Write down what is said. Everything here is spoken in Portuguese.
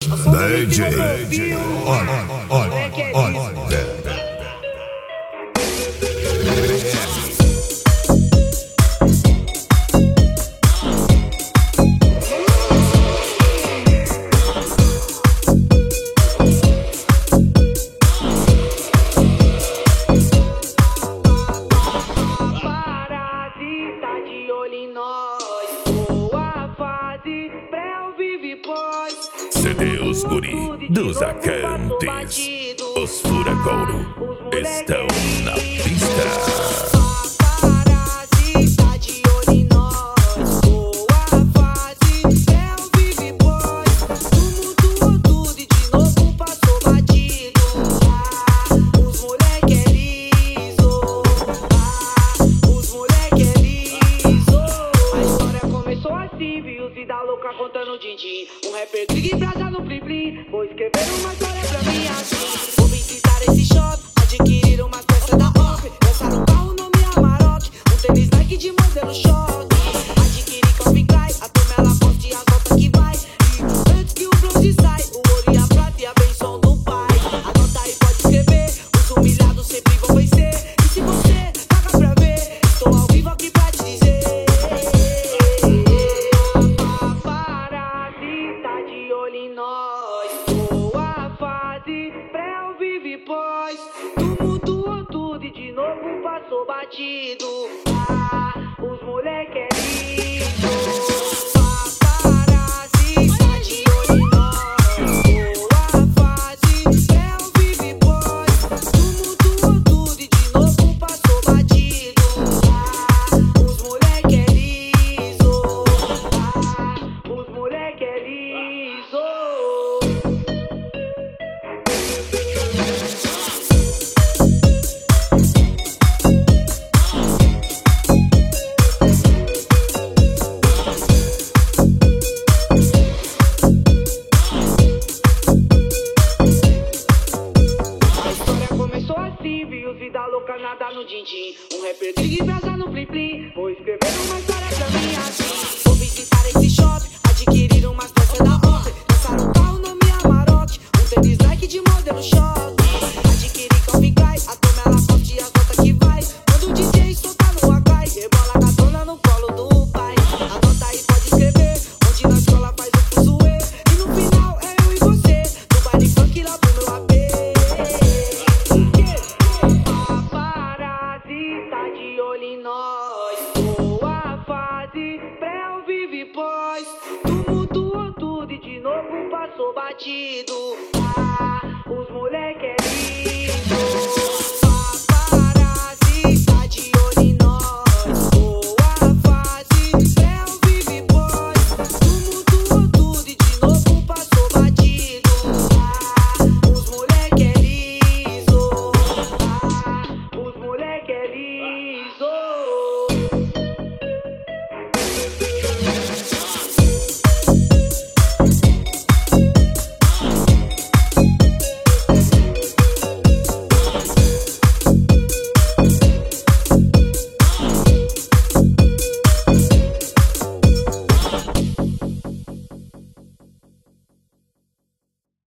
DJ. Olha. CD Os Guri dos Acantes, os Furacouro estão na pista. Vida louca contando din-din. Rapper grig brasa no plim-plim. Vou escrever uma história pra mim assim. Vou visitar esse shop, adquirir umas peças da OP. Lançar um carro nome Amarok, tênis Nike de modelo choque. Adquirir Calvin Klein, a turma ela posta e a nota que vai. E antes que o bronze sai, o ouro e a prata e a benção do pai. Anota aí, pode escrever, os humilhados sempre vão vencer. E se você paga pra ver, estou ao vivo aqui pra te dizer. Tu mudou tudo e de novo passou batido. Os moleque é lindo. Paparazzi tá de olho em nós. Boa fase, Bel vive pois. Tu mudou tudo e de novo passou batido. Os moleque é liso. Os moleque é liso. Vida louca, nada no din-din. Rapper grig brasa no plim-plim. Vou escrever uma história pra mim assim. Vou visitar esse shop, adquirir umas peças da OP. Lançar um carro nome Amarok, tênis Nike de modelo choque. Adquirir Calvin Klein, a turma ela posta e a nota que vai. Quando o DJ soltar no Akai, rebola a gatona no colo do pai. Anota aí, pode escrever, onde na escola faz o fuzuê. E no final é eu e você, no baile funk lá pro meu AP. Tá de olho em nós. Boa fase, Bel vive pois. Tu mudou tudo e de novo passou batido. Os moleque é